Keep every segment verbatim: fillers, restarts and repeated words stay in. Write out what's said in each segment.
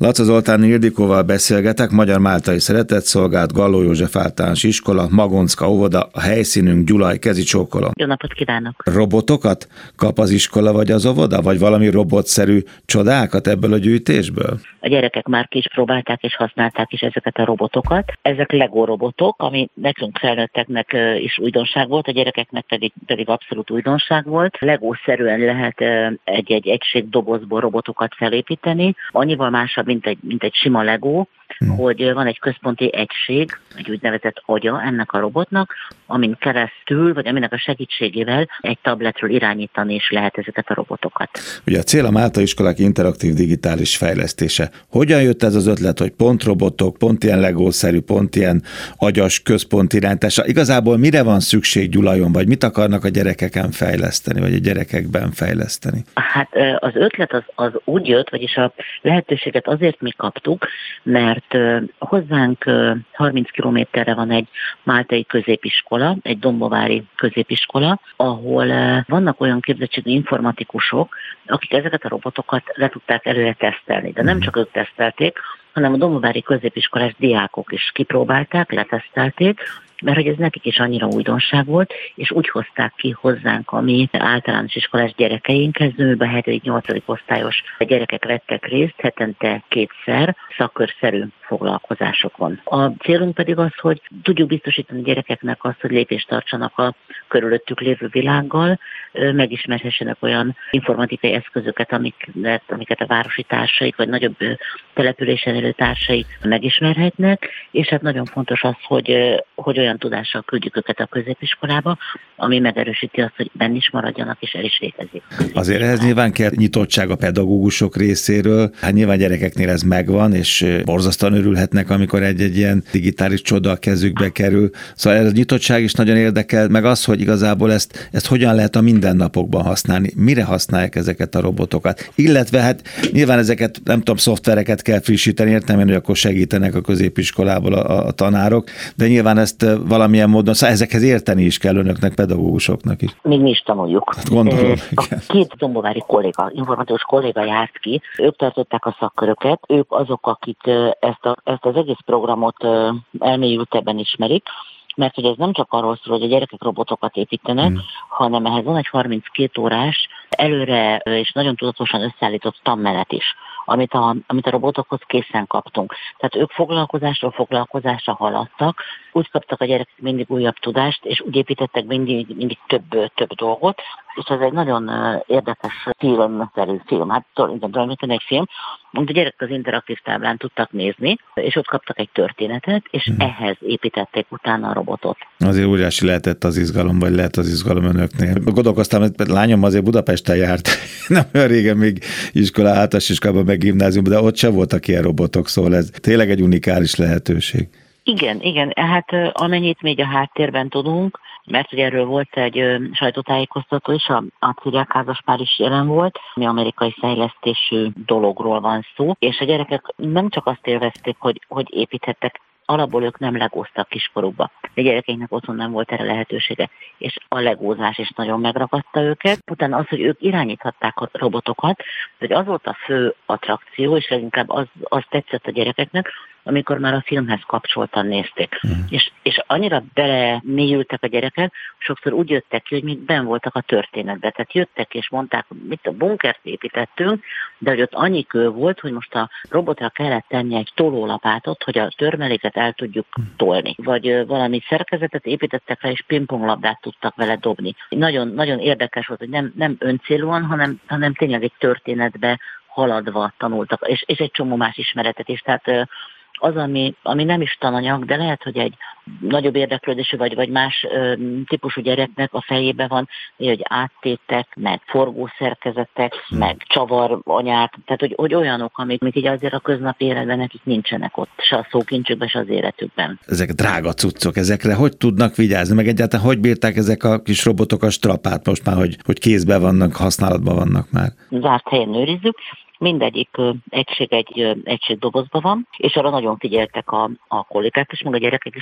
Laca Zoltán Ildikóval beszélgetek, Magyar Máltai Szeretetszolgálat, Galló József Általános Iskola, Magoncka óvoda, a helyszínünk, Gyulai, kezi csókolom. Jó napot kívánok! Robotokat kap az iskola vagy az óvoda, vagy valami robotszerű csodákat ebből a gyűjtésből? A gyerekek már ki is próbálták és használták is ezeket a robotokat. Ezek Lego robotok, ami nekünk felnőtteknek is újdonság volt, a gyerekeknek pedig, pedig abszolút újdonság volt. Lego-szerűen lehet egy-egy egység dobozból robotokat felépíteni. Annyival másabb, mint egy, mint egy sima Lego, hmm. hogy van egy központi egység, egy úgynevezett agya ennek a robotnak, amin keresztül, vagy aminek a segítségével egy tabletről irányítani is lehet ezeket a robotokat. Ugye a cél a Máltai iskolák interaktív digitális fejlesztése. Hogyan jött ez az ötlet, hogy pont robotok, pont ilyen Lego-szerű, pont ilyen agyas központi irányítása? Igazából mire van szükség Gyulajon, vagy mit akarnak a gyerekeken fejleszteni, vagy a gyerekekben fejleszteni? Hát az ötlet az, az úgy jött, vagyis a lehetőséget azért mi kaptuk, mert hozzánk harminc kilométerre van egy máltai középiskola, egy dombovári középiskola, ahol vannak olyan képzettségű informatikusok, akik ezeket a robotokat le tudták előre tesztelni. De nem csak ők tesztelték, hanem a dombovári középiskolás diákok is kipróbálták, letesztelték, mert hogy ez nekik is annyira újdonság volt, és úgy hozták ki hozzánk a mi általános iskolás gyerekeink, kezdőben hetedik-nyolcadik osztályos gyerekek vettek részt hetente kétszer szakkörszerű foglalkozásokon. A célunk pedig az, hogy tudjuk biztosítani a gyerekeknek azt, hogy lépést tartsanak a körülöttük lévő világgal, megismerhessenek olyan informatikai eszközöket, amiket, amiket a városi társaik, vagy nagyobb településen élő társaik megismerhetnek, és hát nagyon fontos az, hogy, hogy olyan tudással küldjük őket a középiskolába, ami megerősíti azt, hogy benn is maradjanak, és el is végezik. Azért ehhez nyilván kell nyitottság a pedagógusok részéről. Hát nyilván gyerekeknél ez megvan, és borzasztóan örülhetnek, amikor egy-egy ilyen digitális csoda a kezükbe kerül. Szóval ez a nyitottság is nagyon érdekel, meg az, hogy igazából ezt, ezt hogyan lehet a mindennapokban használni. Mire használják ezeket a robotokat? Illetve hát nyilván ezeket, nem tudom, szoftvereket kell frissíteni, értem én, hogy akkor segítenek a középiskolából a, a tanárok, de nyilván ezt valamilyen módon, szóval ezekhez érteni is kell önöknek, pedagógusoknak is. Még mi is tanuljuk. Hát gondolom, a két dombovári kolléga, informatikus kolléga járt ki, ők tartották a szakköröket, ők azok, akik ezt, a, ezt az egész programot elmélyültebben ismerik, mert hogy ez nem csak arról szól, hogy a gyerekek robotokat építenek, hmm. hanem ehhez van egy harminckét órás, előre és nagyon tudatosan összeállított tanmenet is, amit a, amit a robotokhoz készen kaptunk. Tehát ők foglalkozásról foglalkozásra haladtak, úgy kaptak a gyerekek mindig újabb tudást, és úgy építettek mindig, mindig több, több dolgot, és ez egy nagyon érdekes filmszerű film, hát tulajdonképpen egy film, amit a gyerekek az interaktív táblán tudtak nézni, és ott kaptak egy történetet, és hmm. ehhez építették utána a robotot. Azért óriási lehetett az izgalom, vagy lehet az izgalom önöknél. Gondolkoztam, hogy lányom azért Budapesten járt, nem olyan régen még iskola, általános iskolában, meg gimnáziumban, de ott sem voltak ilyen robotok, szóval ez tényleg egy unikális lehetőség. Igen, igen, hát amennyit még a háttérben tudunk, mert ugye erről volt egy ö, sajtótájékoztató is, a, a ciriák házaspár is jelen volt, ami amerikai fejlesztésű dologról van szó, és a gyerekek nem csak azt élvezték, hogy, hogy építhettek, alapból ők nem legóztak kiskorukba. A gyerekeinknek otthon nem volt erre lehetősége, és a legózás is nagyon megragadta őket. Utána az, hogy ők irányíthatták a robotokat, hogy az volt a fő attrakció, és leginkább az, az tetszett a gyerekeknek, amikor már a filmhez kapcsoltan nézték. Mm. És, és annyira belemélyültek a gyerekek, sokszor úgy jöttek ki, hogy még benn voltak a történetben. Tehát jöttek és mondták, hogy mit a bunkert építettünk, de hogy ott annyi kő volt, hogy most a robotra kellett tenni egy tolólapátot, hogy a törmeléket el tudjuk tolni. Vagy valami szerkezetet építettek rá, és pingponglabdát tudtak vele dobni. Nagyon, nagyon érdekes volt, hogy nem, nem öncélúan, hanem, hanem tényleg egy történetbe haladva tanultak, és, és egy csomó más ismeretet is. Tehát az, ami, ami nem is tananyag, de lehet, hogy egy nagyobb érdeklődésű vagy, vagy más ö, típusú gyereknek a fejében van, hogy áttétek, meg forgószerkezetek, hmm. meg csavaranyák, tehát hogy, hogy olyanok, amik, amik így azért a köznapi életben nekik nincsenek ott, se a szókincsükben, se az életükben. Ezek drága cuccok, ezekre hogy tudnak vigyázni, meg egyáltalán hogy bírták ezek a kis robotok a strapát most már, hogy, hogy kézben vannak, használatban vannak már? Zárt helyen őrizzük. Mindegyik egység egy egység dobozban van, és arra nagyon figyeltek a, a kollégák is, meg a gyerekek is, hogy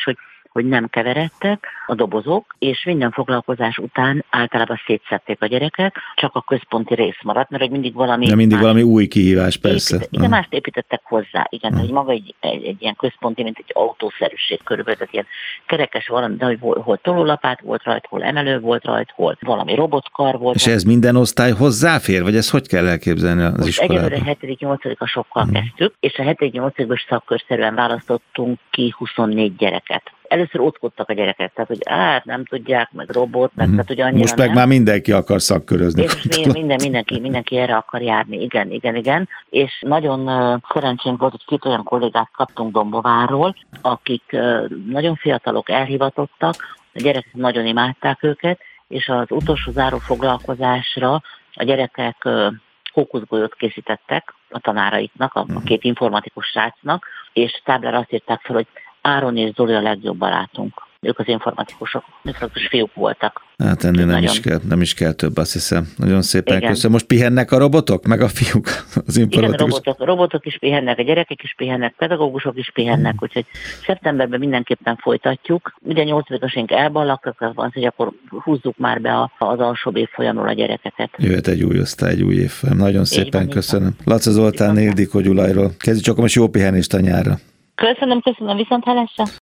hogy nem keveredtek a dobozok, és minden foglalkozás után általában szétszedték a gyereket, csak a központi rész maradt, mert hogy mindig valami... De mindig valami új kihívás, persze. Épített, igen, mást építettek hozzá, igen, hogy maga egy, egy, egy ilyen központi, mint egy autószerűség körülbelül, tehát ilyen kerekes valami, de hogy hol, hol tolólapát volt rajta, hol emelő volt rajta, hol valami robotkar volt. És ez minden osztály hozzáfér, vagy ez hogy kell elképzelni az iskolában? Egyelőre hetedik-nyolcadikasokkal hmm. kezdtük, és a hetedik-nyolcadikos szakkörszerűen választottunk ki huszonnégy gyereket. Először óckodtak a gyerekek, tehát hogy hát nem tudják, meg robot, meg, hmm. tehát hogy annyira most meg nem. Már mindenki akar szakkörözni. És most minden, mindenki, mindenki erre akar járni, igen, igen, igen. És nagyon uh, szerencsénk volt, hogy két olyan kollégát kaptunk Dombovárról, akik uh, nagyon fiatalok, elhivatottak, a gyerekek nagyon imádták őket, és az utolsó záró foglalkozásra a gyerekek uh, kókuszgolyót készítettek a tanáraiknak, a, a két informatikus srácnak, és táblára azt írták fel, hogy Áron és Zoli a legjobb barátunk. Ők az informatikusok, informatikus fiúk voltak. Hát ennél nem, nagyon... is kell, nem is kell több, azt hiszem. Nagyon szépen Igen. köszönöm. Most pihennek a robotok, meg a fiúk? Az Igen, a robotok, a robotok is pihennek, a gyerekek is pihennek, pedagógusok is pihennek, hmm. úgyhogy szeptemberben mindenképpen folytatjuk. Ugye nyolcadikosink elballagtak, az van, hogy akkor húzzuk már be az alsóbb évfolyamról a gyerekeket. Jöhet egy új osztály, egy új évfolyam. Nagyon szépen van, köszönöm. Laca Zoltán, Ildikó Gyulajról. Kezdjük csak most jó pihenést a nyárra. Köszönöm, köszönöm, viszont hallásra.